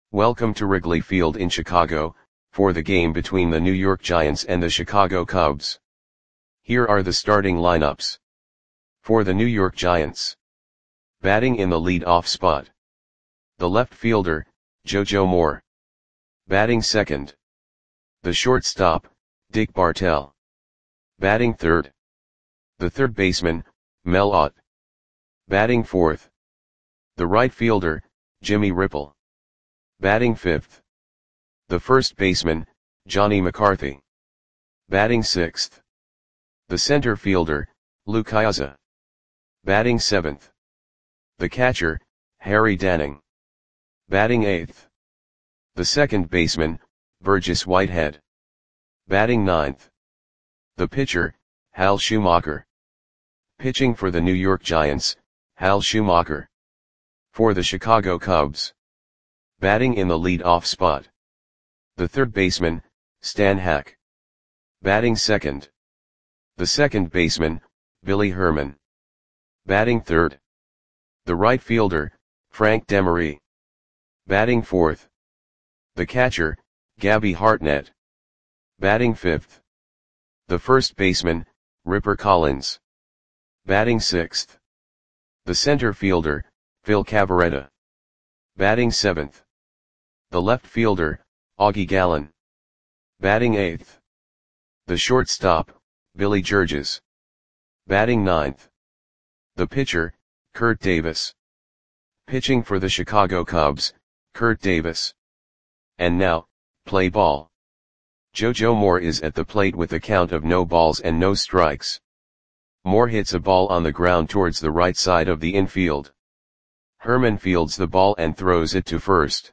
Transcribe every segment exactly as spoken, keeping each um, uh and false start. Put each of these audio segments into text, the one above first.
Welcome to Wrigley Field in Chicago, for the game between the New York Giants and the Chicago Cubs. Here are the starting lineups. For the New York Giants. Batting in the lead-off spot. The left fielder, JoJo Moore. Batting second. The shortstop, Dick Bartell. Batting third. The third baseman, Mel Ott. Batting fourth. The right fielder, Jimmy Ripple. Batting fifth. The first baseman, Johnny McCarthy. Batting sixth. The center fielder, Lou Piazza. Batting seventh. The catcher, Harry Danning. Batting eighth. The second baseman, Burgess Whitehead. Batting ninth. The pitcher, Hal Schumacher. Pitching for the New York Giants, Hal Schumacher. For the Chicago Cubs. Batting in the lead-off spot. The third baseman, Stan Hack. Batting second. The second baseman, Billy Herman. Batting third. The right fielder, Frank Demery. Batting fourth. The catcher, Gabby Hartnett. Batting fifth. The first baseman, Ripper Collins. Batting sixth. The center fielder, Phil Cavarretta. Batting seventh. The left fielder, Augie Gallen. Batting eighth. The shortstop, Billy Georges. Batting ninth. The pitcher, Kurt Davis. Pitching for the Chicago Cubs, Kurt Davis. And now, play ball. JoJo Moore is at the plate with a count of no balls and no strikes. Moore hits a ball on the ground towards the right side of the infield. Herman fields the ball and throws it to first.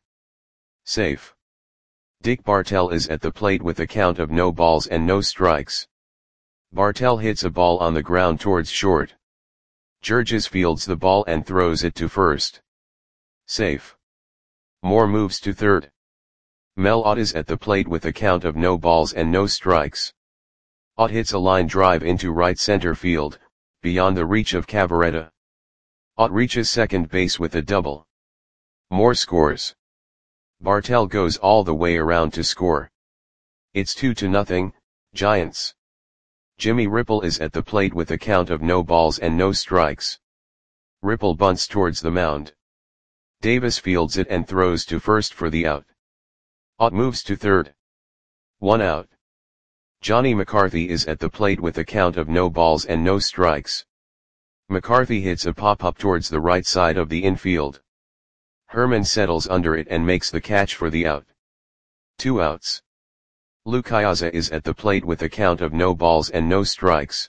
Safe. Dick Bartell is at the plate with a count of no balls and no strikes. Bartell hits a ball on the ground towards short. Georges fields the ball and throws it to first. Safe. Moore moves to third. Mel Ott is at the plate with a count of no balls and no strikes. Ott hits a line drive into right center field, beyond the reach of Cavarretta. Ott reaches second base with a double. Moore scores. Bartell goes all the way around to score. It's two to nothing, Giants. Jimmy Ripple is at the plate with a count of no balls and no strikes. Ripple bunts towards the mound. Davis fields it and throws to first for the out. Ott moves to third. One out. Johnny McCarthy is at the plate with a count of no balls and no strikes. McCarthy hits a pop-up towards the right side of the infield. Herman settles under it and makes the catch for the out. Two outs. Lou Piazza is at the plate with a count of no balls and no strikes.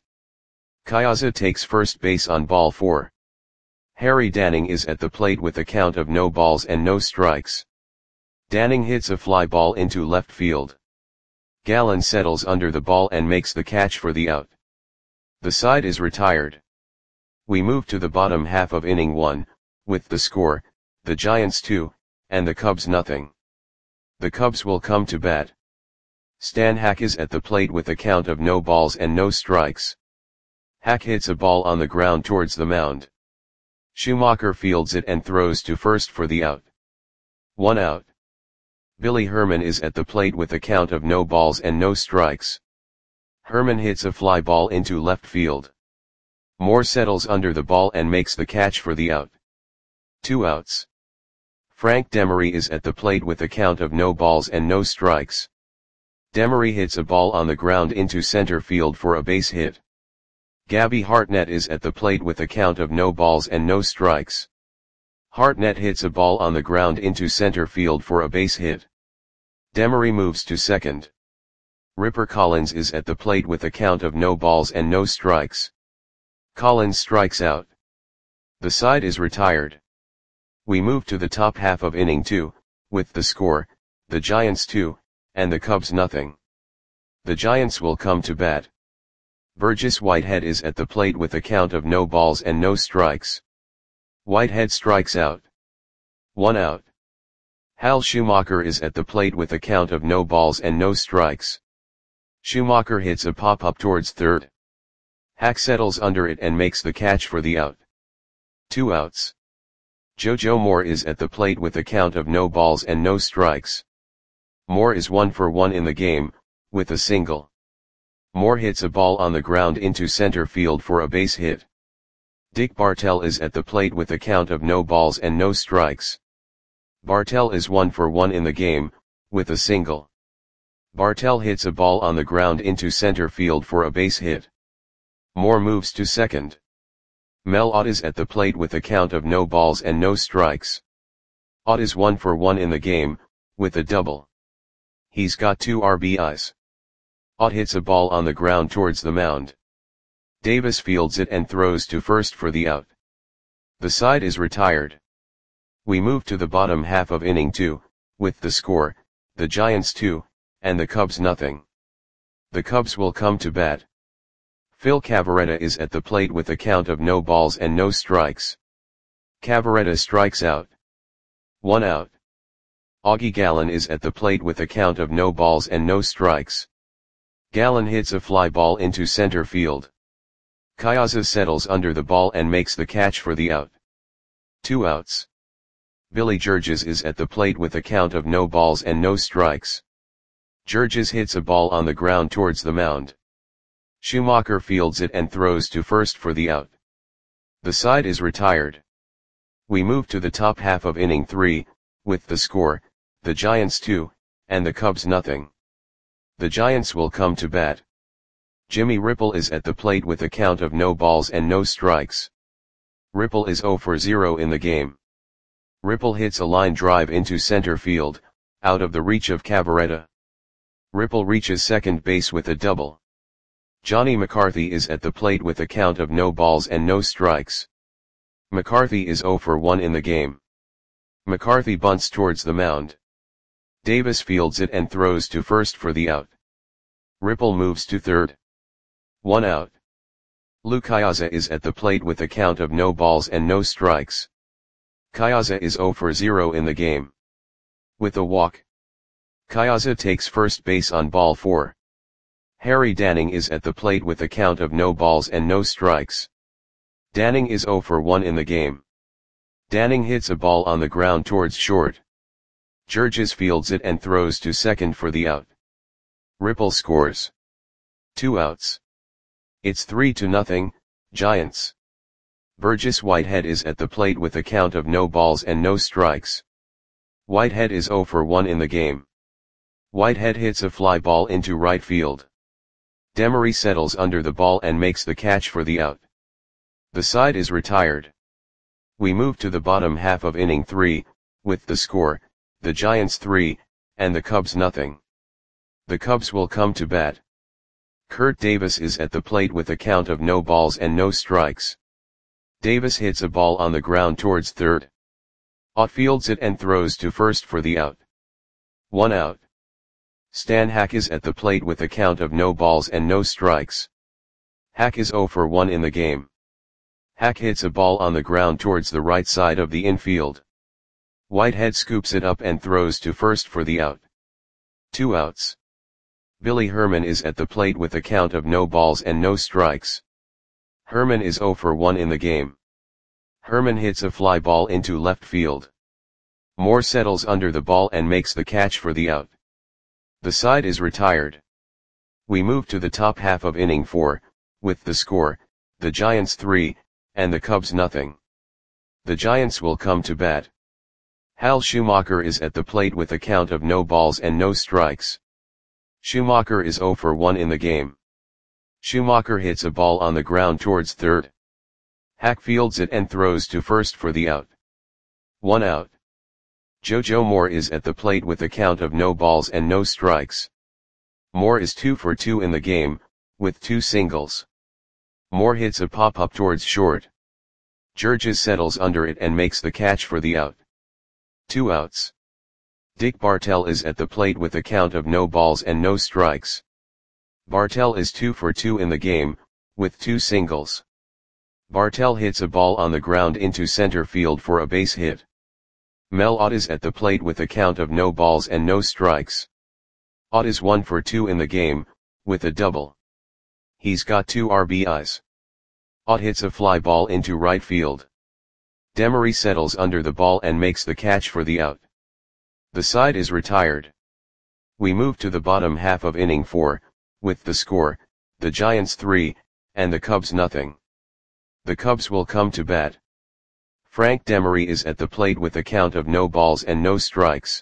Piazza takes first base on ball four. Harry Danning is at the plate with a count of no balls and no strikes. Danning hits a fly ball into left field. Gallen settles under the ball and makes the catch for the out. The side is retired. We move to the bottom half of inning one, with the score, the Giants two, and the Cubs nothing. The Cubs will come to bat. Stan Hack is at the plate with a count of no balls and no strikes. Hack hits a ball on the ground towards the mound. Schumacher fields it and throws to first for the out. One out. Billy Herman is at the plate with a count of no balls and no strikes. Herman hits a fly ball into left field. Moore settles under the ball and makes the catch for the out. Two outs. Frank Demery is at the plate with a count of no balls and no strikes. Demery hits a ball on the ground into center field for a base hit. Gabby Hartnett is at the plate with a count of no balls and no strikes. Hartnett hits a ball on the ground into center field for a base hit. Demery moves to second. Ripper Collins is at the plate with a count of no balls and no strikes. Collins strikes out. The side is retired. We move to the top half of inning two, with the score, the Giants two, and the Cubs nothing. The Giants will come to bat. Burgess Whitehead is at the plate with a count of no balls and no strikes. Whitehead strikes out. One out. Hal Schumacher is at the plate with a count of no balls and no strikes. Schumacher hits a pop-up towards third. Hack settles under it and makes the catch for the out. Two outs. JoJo Moore is at the plate with a count of no balls and no strikes. Moore is one for one in the game, with a single. Moore hits a ball on the ground into center field for a base hit. Dick Bartell is at the plate with a count of no balls and no strikes. Bartell is one for one in the game, with a single. Bartell hits a ball on the ground into center field for a base hit. Moore moves to second. Mel Ott is at the plate with a count of no balls and no strikes. Ott is one for one in the game, with a double. He's got two R B Is. Ott hits a ball on the ground towards the mound. Davis fields it and throws to first for the out. The side is retired. We move to the bottom half of inning two, with the score, the Giants two, and the Cubs nothing. The Cubs will come to bat. Phil Cavarretta is at the plate with a count of no balls and no strikes. Cavarretta strikes out. One out. Augie Gallen is at the plate with a count of no balls and no strikes. Gallen hits a fly ball into center field. Kyaza settles under the ball and makes the catch for the out. Two outs. Billy Georges is at the plate with a count of no balls and no strikes. Georges hits a ball on the ground towards the mound. Schumacher fields it and throws to first for the out. The side is retired. We move to the top half of inning three, with the score, the Giants two, and the Cubs nothing. The Giants will come to bat. Jimmy Ripple is at the plate with a count of no balls and no strikes. Ripple is zero for zero in the game. Ripple hits a line drive into center field, out of the reach of Cavarretta. Ripple reaches second base with a double. Johnny McCarthy is at the plate with a count of no balls and no strikes. McCarthy is zero for one in the game. McCarthy bunts towards the mound. Davis fields it and throws to first for the out. Ripple moves to third. One out. Lou Kyaza is at the plate with a count of no balls and no strikes. Kyaza is zero for zero in the game. With a walk. Kyaza takes first base on ball four. Harry Danning is at the plate with a count of no balls and no strikes. Danning is zero for one in the game. Danning hits a ball on the ground towards short. Georges fields it and throws to second for the out. Ripple scores. Two outs. It's three to nothing, Giants. Burgess Whitehead is at the plate with a count of no balls and no strikes. Whitehead is zero for one in the game. Whitehead hits a fly ball into right field. Demery settles under the ball and makes the catch for the out. The side is retired. We move to the bottom half of inning three, with the score, the Giants three, and the Cubs nothing. The Cubs will come to bat. Kurt Davis is at the plate with a count of no balls and no strikes. Davis hits a ball on the ground towards third. Ott fields it and throws to first for the out. One out. Stan Hack is at the plate with a count of no balls and no strikes. Hack is zero for one in the game. Hack hits a ball on the ground towards the right side of the infield. Whitehead scoops it up and throws to first for the out. Two outs. Billy Herman is at the plate with a count of no balls and no strikes. Herman is zero for one in the game. Herman hits a fly ball into left field. Moore settles under the ball and makes the catch for the out. The side is retired. We move to the top half of inning four, with the score, the Giants three, and the Cubs nothing. The Giants will come to bat. Hal Schumacher is at the plate with a count of no balls and no strikes. Schumacher is zero for one in the game. Schumacher hits a ball on the ground towards third. Hack fields it and throws to first for the out. One out. JoJo Moore is at the plate with a count of no balls and no strikes. Moore is two for two in the game, with two singles. Moore hits a pop-up towards short. Georges settles under it and makes the catch for the out. Two outs. Dick Bartell is at the plate with a count of no balls and no strikes. Bartell is two for two in the game, with two singles. Bartell hits a ball on the ground into center field for a base hit. Mel Ott is at the plate with a count of no balls and no strikes. Ott is one for two in the game, with a double. He's got two R B Is. Ott hits a fly ball into right field. Demery settles under the ball and makes the catch for the out. The side is retired. We move to the bottom half of inning four, with the score, the Giants three, and the Cubs nothing. The Cubs will come to bat. Frank Demery is at the plate with a count of no balls and no strikes.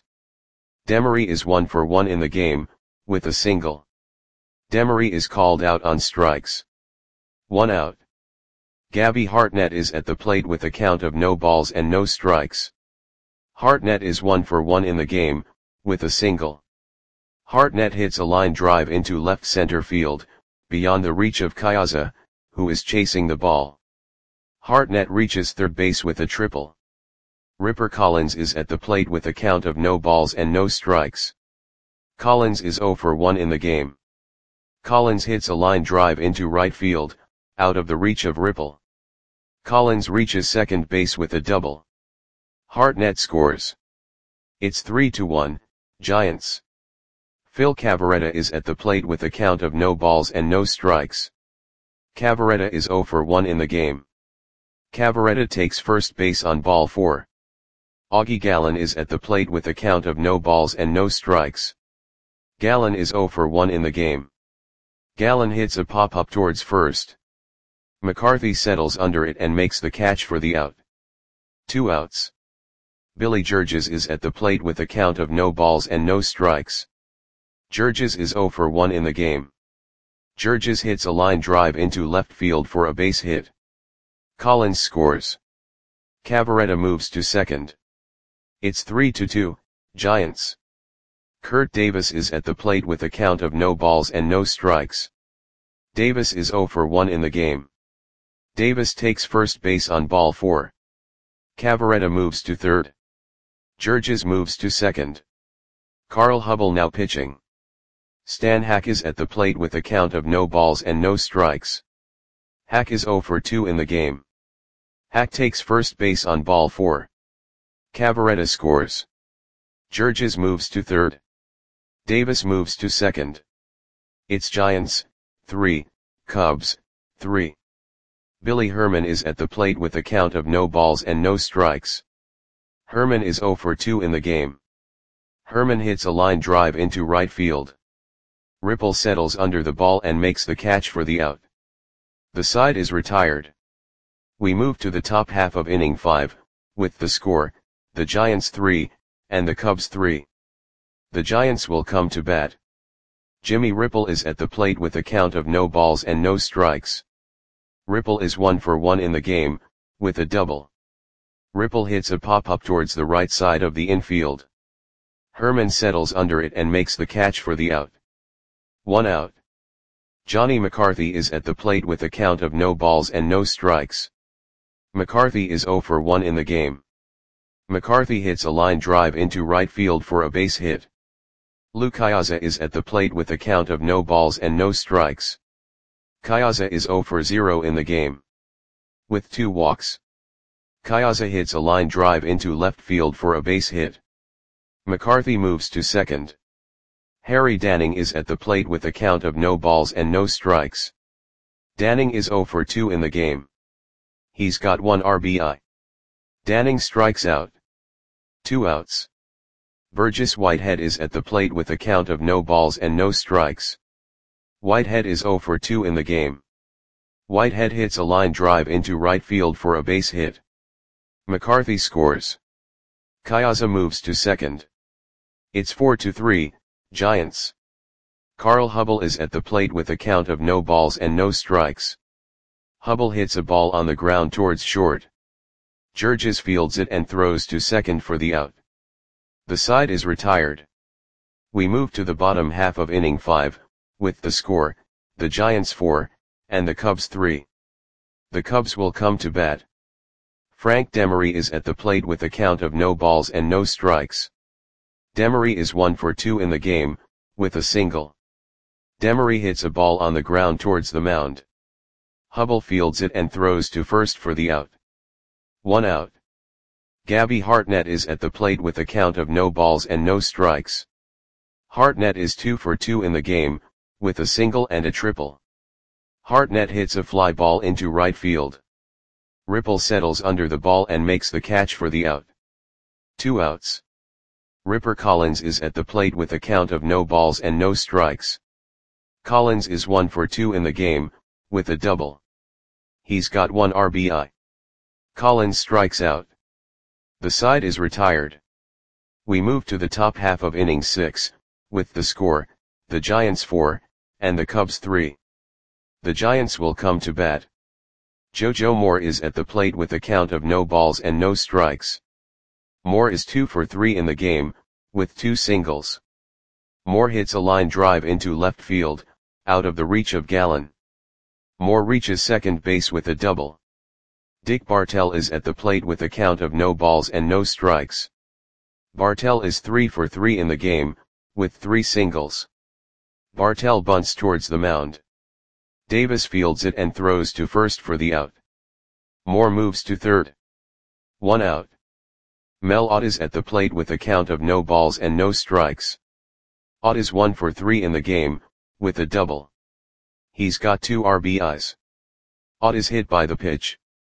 Demery is one for one in the game, with a single. Demery is called out on strikes. One out. Gabby Hartnett is at the plate with a count of no balls and no strikes. Hartnett is one for one in the game, with a single. Hartnett hits a line drive into left center field, beyond the reach of Kyaza, who is chasing the ball. Hartnett reaches third base with a triple. Ripper Collins is at the plate with a count of no balls and no strikes. Collins is zero for one in the game. Collins hits a line drive into right field, out of the reach of Ripple. Collins reaches second base with a double. Hartnett scores. It's three to one, Giants. Phil Cavarretta is at the plate with a count of no balls and no strikes. Cavarretta is zero for one in the game. Cavarretta takes first base on ball four. Augie Gallen is at the plate with a count of no balls and no strikes. Gallen is zero for one in the game. Gallen hits a pop-up towards first. McCarthy settles under it and makes the catch for the out. Two outs. Billy Georges is at the plate with a count of no balls and no strikes. Georges is zero for one in the game. Georges hits a line drive into left field for a base hit. Collins scores. Cavarretta moves to second. It's three to two, Giants. Kurt Davis is at the plate with a count of no balls and no strikes. Davis is zero for one in the game. Davis takes first base on ball four. Cavarretta moves to third. Georges moves to second. Carl Hubble now pitching. Stan Hack is at the plate with a count of no balls and no strikes. Hack is zero for two in the game. Hack takes first base on ball four. Cavarretta scores. Georges moves to third. Davis moves to second. It's Giants, three, Cubs, three. Billy Herman is at the plate with a count of no balls and no strikes. Herman is zero for two in the game. Herman hits a line drive into right field. Ripple settles under the ball and makes the catch for the out. The side is retired. We move to the top half of inning five, with the score, the Giants three, and the Cubs three. The Giants will come to bat. Jimmy Ripple is at the plate with a count of no balls and no strikes. Ripple is one for one in the game, with a double. Ripple hits a pop-up towards the right side of the infield. Herman settles under it and makes the catch for the out. One out. Johnny McCarthy is at the plate with a count of no balls and no strikes. McCarthy is zero for one in the game. McCarthy hits a line drive into right field for a base hit. Lou Kyaza is at the plate with a count of no balls and no strikes. Kyaza is zero for zero in the game. With two walks. Kyaza hits a line drive into left field for a base hit. McCarthy moves to second. Harry Danning is at the plate with a count of no balls and no strikes. Danning is zero for two in the game. He's got one R B I. Danning strikes out. Two outs. Burgess Whitehead is at the plate with a count of no balls and no strikes. Whitehead is zero for two in the game. Whitehead hits a line drive into right field for a base hit. McCarthy scores. Kyaza moves to second. It's four to three, Giants. Carl Hubble is at the plate with a count of no balls and no strikes. Hubble hits a ball on the ground towards short. Georges fields it and throws to second for the out. The side is retired. We move to the bottom half of inning five, with the score, the Giants four, and the Cubs three. The Cubs will come to bat. Frank Demery is at the plate with a count of no balls and no strikes. Demery is one for two in the game, with a single. Demery hits a ball on the ground towards the mound. Hubble fields it and throws to first for the out. One out. Gabby Hartnett is at the plate with a count of no balls and no strikes. Hartnett is two for two in the game, with a single and a triple. Hartnett hits a fly ball into right field. Ripple settles under the ball and makes the catch for the out. Two outs. Ripper Collins is at the plate with a count of no balls and no strikes. Collins is one for two in the game, with a double. He's got one R B I. Collins strikes out. The side is retired. We move to the top half of inning six, with the score, the Giants four, and the Cubs three. The Giants will come to bat. JoJo Moore is at the plate with a count of no balls and no strikes. Moore is two for three in the game, with two singles. Moore hits a line drive into left field, out of the reach of Gallen. Moore reaches second base with a double. Dick Bartell is at the plate with a count of no balls and no strikes. Bartell is three for three in the game, with three singles. Bartell bunts towards the mound. Davis fields it and throws to first for the out. Moore moves to third. One out. Mel Ott is at the plate with a count of no balls and no strikes. Ott is one for three in the game, with a double. He's got two R B Is. Ott is hit by the pitch.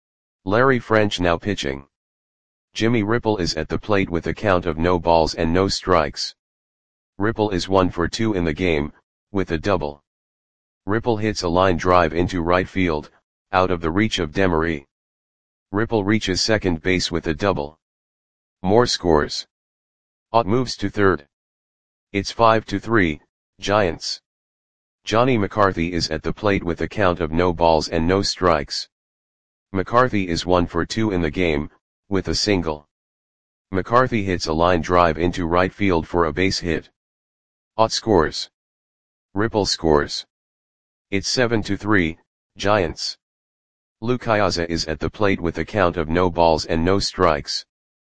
Larry French now pitching. Jimmy Ripple is at the plate with a count of no balls and no strikes. Ripple is one for two in the game, with a double. Ripple hits a line drive into right field, out of the reach of Demery. Ripple reaches second base with a double. Moore scores. Ott moves to third. It's five to three, Giants. Johnny McCarthy is at the plate with a count of no balls and no strikes. McCarthy is one for two in the game, with a single. McCarthy hits a line drive into right field for a base hit. Ott scores. Ripple scores. It's seven to three, Giants. Lou Kayaza is at the plate with a count of no balls and no strikes.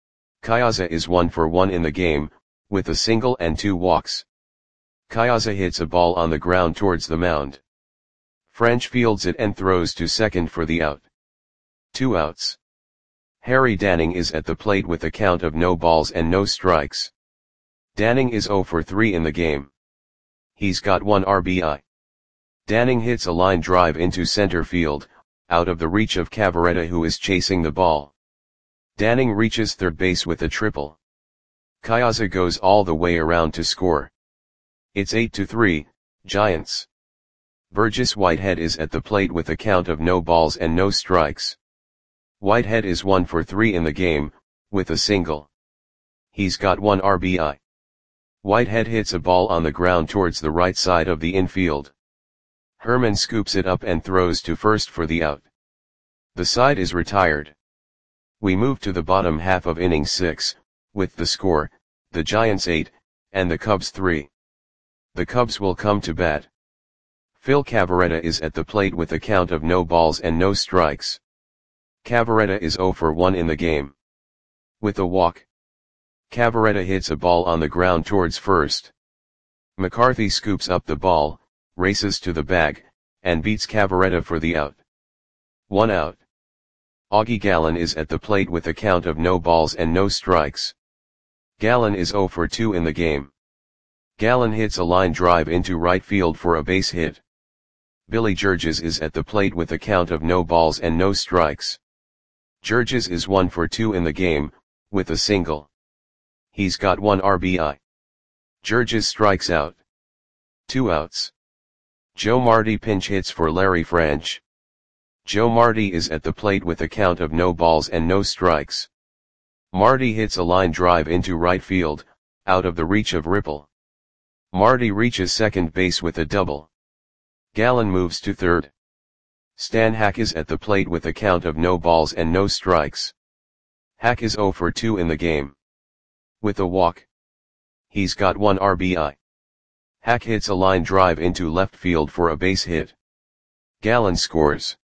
Kayaza is one for one in the game, with a single and two walks. Kayaza hits a ball on the ground towards the mound. French fields it and throws to second for the out. Two outs. Harry Danning is at the plate with a count of no balls and no strikes. Danning is zero for three in the game. He's got one R B I. Danning hits a line drive into center field, out of the reach of Cavaretta who is chasing the ball. Danning reaches third base with a triple. Kayaza goes all the way around to score. It's eight to three, Giants. Burgess Whitehead is at the plate with a count of no balls and no strikes. Whitehead is one for three in the game, with a single. He's got one R B I. Whitehead hits a ball on the ground towards the right side of the infield. Herman scoops it up and throws to first for the out. The side is retired. We move to the bottom half of inning six, with the score, the Giants eight, and the Cubs three. The Cubs will come to bat. Phil Cavaretta is at the plate with a count of no balls and no strikes. Cavaretta is zero for one in the game. With a walk. Cavaretta hits a ball on the ground towards first. McCarthy scoops up the ball, races to the bag, and beats Cavaretta for the out. One out. Augie Gallen is at the plate with a count of no balls and no strikes. Gallen is zero for two in the game. Gallen hits a line drive into right field for a base hit. Billy Georges is at the plate with a count of no balls and no strikes. Georges is one for two in the game, with a single. He's got one R B I. Georges strikes out. Two outs. Joe Marty pinch hits for Larry French. Joe Marty is at the plate with a count of no balls and no strikes. Marty hits a line drive into right field, out of the reach of Ripple. Marty reaches second base with a double. Gallen moves to third. Stan Hack is at the plate with a count of no balls and no strikes. Hack is zero for two in the game. With a walk. He's got one R B I. Hack hits a line drive into left field for a base hit. Gallen scores.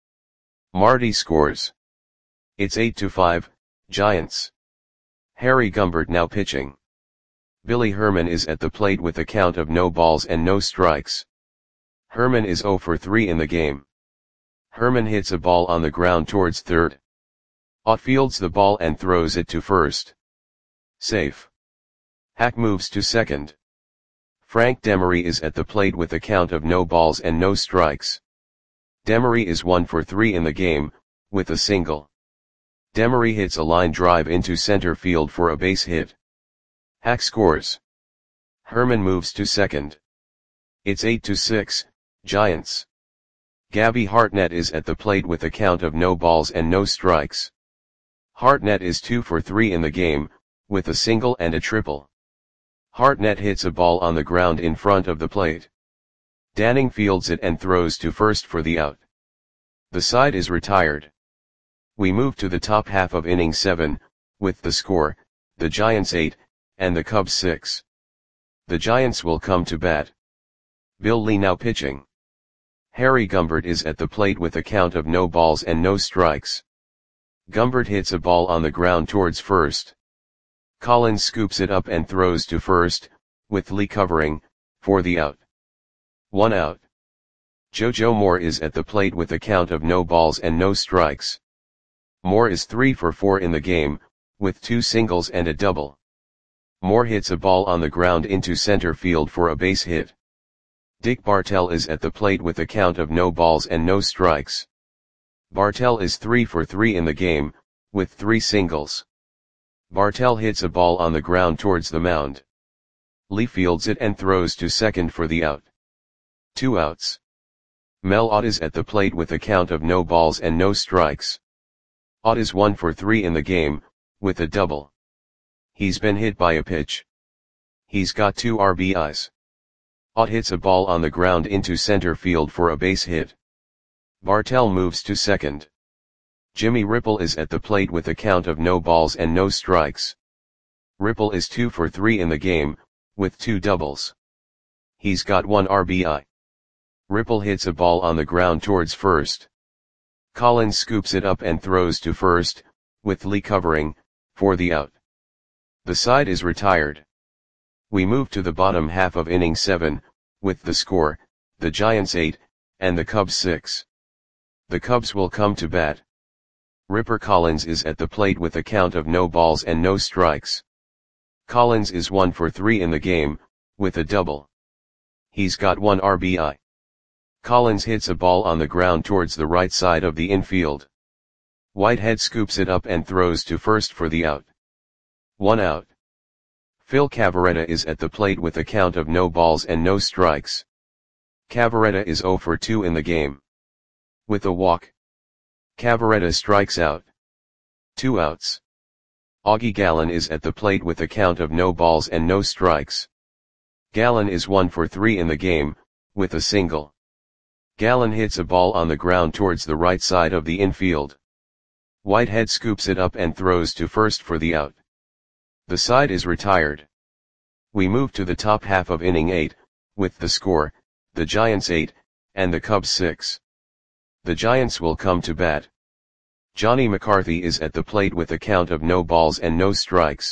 Marty scores. It's eight to five, Giants. Harry Gumbert now pitching. Billy Herman is at the plate with a count of no balls and no strikes. Herman is zero for three in the game. Herman hits a ball on the ground towards third. Ott fields the ball and throws it to first. Safe. Hack moves to second. Frank Demery is at the plate with a count of no balls and no strikes. Demery is one for three in the game, with a single. Demery hits a line drive into center field for a base hit. Hack scores. Herman moves to second. It's eight to six, Giants. Gabby Hartnett is at the plate with a count of no balls and no strikes. Hartnett is two for three in the game, with a single and a triple. Hartnett hits a ball on the ground in front of the plate. Danning fields it and throws to first for the out. The side is retired. We move to the top half of inning seven, with the score, the Giants eight, and the Cubs six. The Giants will come to bat. Bill Lee now pitching. Harry Gumbert is at the plate with a count of no balls and no strikes. Gumbert hits a ball on the ground towards first. Collins scoops it up and throws to first, with Lee covering, for the out. One out. JoJo Moore is at the plate with a count of no balls and no strikes. Moore is three for four in the game, with two singles and a double. Moore hits a ball on the ground into center field for a base hit. Dick Bartell is at the plate with a count of no balls and no strikes. Bartell is three for three in the game, with three singles. Bartell hits a ball on the ground towards the mound. Lee fields it and throws to second for the out. Two outs. Mel Ott is at the plate with a count of no balls and no strikes. Ott is one for three in the game, with a double. He's been hit by a pitch. He's got two R B Is. Ott hits a ball on the ground into center field for a base hit. Bartell moves to second. Jimmy Ripple is at the plate with a count of no balls and no strikes. Ripple is two for three in the game, with two doubles. He's got one R B I. Ripple hits a ball on the ground towards first. Collins scoops it up and throws to first, with Lee covering, for the out. The side is retired. We move to the bottom half of inning seven, with the score, the Giants eight, and the Cubs six. The Cubs will come to bat. Ripper Collins is at the plate with a count of no balls and no strikes. Collins is one for three in the game, with a double. He's got one R B I. Collins hits a ball on the ground towards the right side of the infield. Whitehead scoops it up and throws to first for the out. One out. Phil Cavarretta is at the plate with a count of no balls and no strikes. Cavarretta is zero for two in the game. With a walk. Cavarretta strikes out. Two outs. Augie Gallen is at the plate with a count of no balls and no strikes. Gallen is one for three in the game, with a single. Gallen hits a ball on the ground towards the right side of the infield. Whitehead scoops it up and throws to first for the out. The side is retired. We move to the top half of inning eight, with the score, the Giants eight, and the Cubs six. The Giants will come to bat. Johnny McCarthy is at the plate with a count of no balls and no strikes.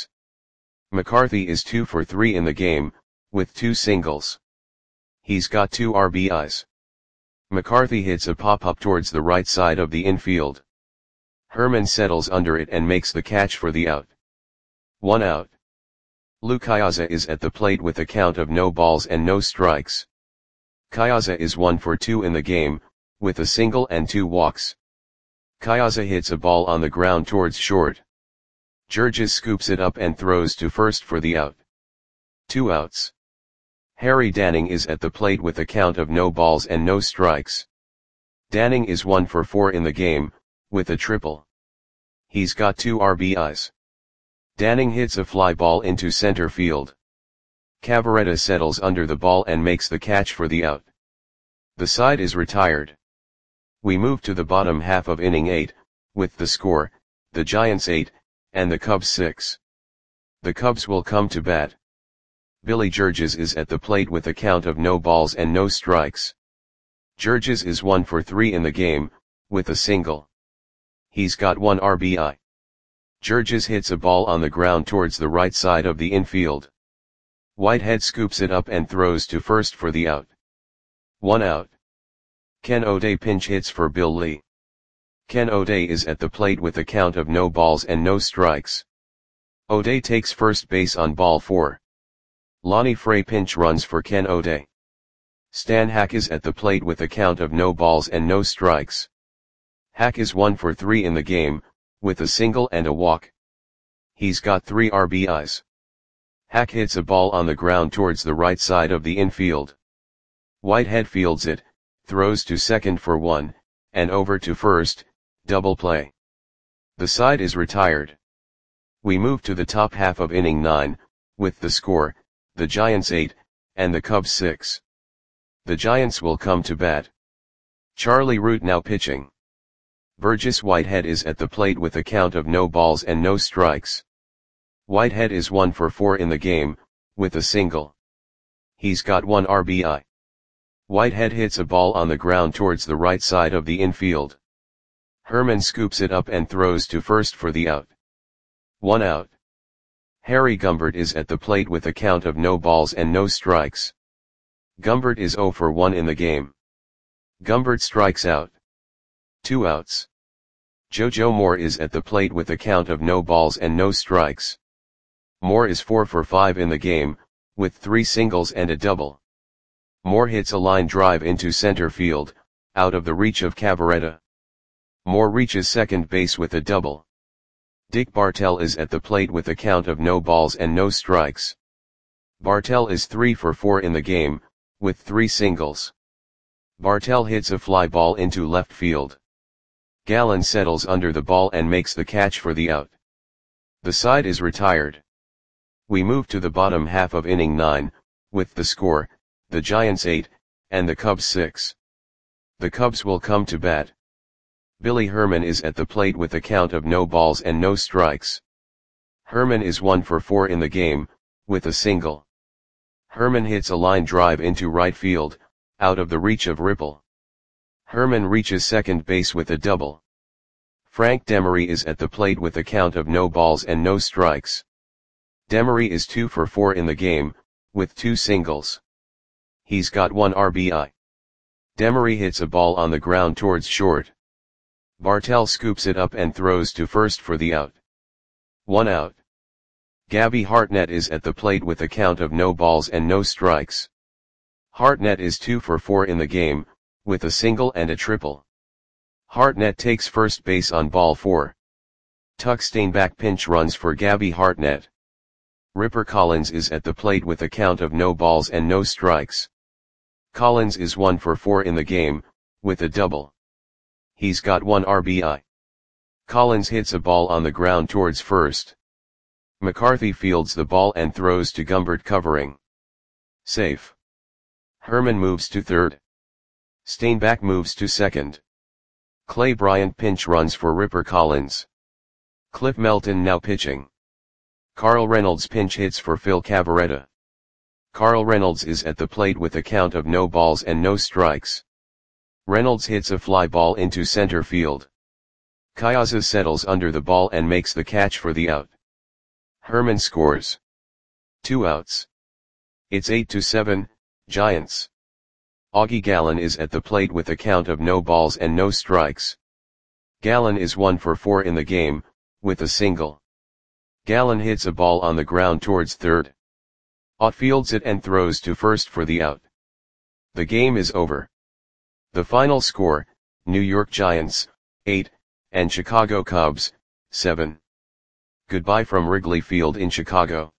McCarthy is two for three in the game, with two singles. He's got two R B Is. McCarthy hits a pop-up towards the right side of the infield. Herman settles under it and makes the catch for the out. One out. Lou Kyaza is at the plate with a count of no balls and no strikes. Kyaza is one for two in the game, with a single and two walks. Kyaza hits a ball on the ground towards short. Jurges scoops it up and throws to first for the out. Two outs. Harry Danning is at the plate with a count of no balls and no strikes. Danning is one for four in the game, with a triple. He's got two R B Is. Danning hits a fly ball into center field. Cavarretta settles under the ball and makes the catch for the out. The side is retired. We move to the bottom half of inning eight, with the score, the Giants eight, and the Cubs six. The Cubs will come to bat. Billy Jurges is at the plate with a count of no balls and no strikes. Jurges is one for three in the game, with a single. He's got one R B I. Jurges hits a ball on the ground towards the right side of the infield. Whitehead scoops it up and throws to first for the out. One out. Ken O'Day pinch hits for Bill Lee. Ken O'Day is at the plate with a count of no balls and no strikes. O'Day takes first base on ball four. Lonnie Frey pinch runs for Ken O'Day. Stan Hack is at the plate with a count of no balls and no strikes. Hack is one for three in the game, with a single and a walk. He's got three R B Is. Hack hits a ball on the ground towards the right side of the infield. Whitehead fields it, throws to second for one, and over to first, double play. The side is retired. We move to the top half of inning nine, with the score, the Giants eight, and the Cubs six. The Giants will come to bat. Charlie Root now pitching. Burgess Whitehead is at the plate with a count of no balls and no strikes. Whitehead is one for four in the game, with a single. He's got one R B I. Whitehead hits a ball on the ground towards the right side of the infield. Herman scoops it up and throws to first for the out. One out. Harry Gumbert is at the plate with a count of no balls and no strikes. Gumbert is zero for one in the game. Gumbert strikes out. Two outs. Jojo Moore is at the plate with a count of no balls and no strikes. Moore is four for five in the game, with three singles and a double. Moore hits a line drive into center field, out of the reach of Cavarretta. Moore reaches second base with a double. Dick Bartell is at the plate with a count of no balls and no strikes. Bartell is three for four in the game, with three singles. Bartell hits a fly ball into left field. Gallen settles under the ball and makes the catch for the out. The side is retired. We move to the bottom half of inning nine, with the score, the Giants eight, and the Cubs six. The Cubs will come to bat. Billy Herman is at the plate with a count of no balls and no strikes. Herman is one for four in the game, with a single. Herman hits a line drive into right field, out of the reach of Ripple. Herman reaches second base with a double. Frank Demery is at the plate with a count of no balls and no strikes. Demery is two for four in the game, with two singles. He's got one R B I. Demery hits a ball on the ground towards short. Bartell scoops it up and throws to first for the out. One out. Gabby Hartnett is at the plate with a count of no balls and no strikes. Hartnett is two for four in the game, with a single and a triple. Hartnett takes first base on ball four. Tuck Stainback pinch runs for Gabby Hartnett. Ripper Collins is at the plate with a count of no balls and no strikes. Collins is one for four in the game, with a double. He's got one R B I. Collins hits a ball on the ground towards first. McCarthy fields the ball and throws to Gumbert covering. Safe. Herman moves to third. Stainback moves to second. Clay Bryant pinch runs for Ripper Collins. Cliff Melton now pitching. Carl Reynolds pinch hits for Phil Cavarretta. Carl Reynolds is at the plate with a count of no balls and no strikes. Reynolds hits a fly ball into center field. Kayazas settles under the ball and makes the catch for the out. Herman scores. Two outs. It's eight to seven, Giants. Augie Gallen is at the plate with a count of no balls and no strikes. Gallen is one for four in the game, with a single. Gallen hits a ball on the ground towards third. Ott fields it and throws to first for the out. The game is over. The final score, New York Giants, eight, and Chicago Cubs, seven. Goodbye from Wrigley Field in Chicago.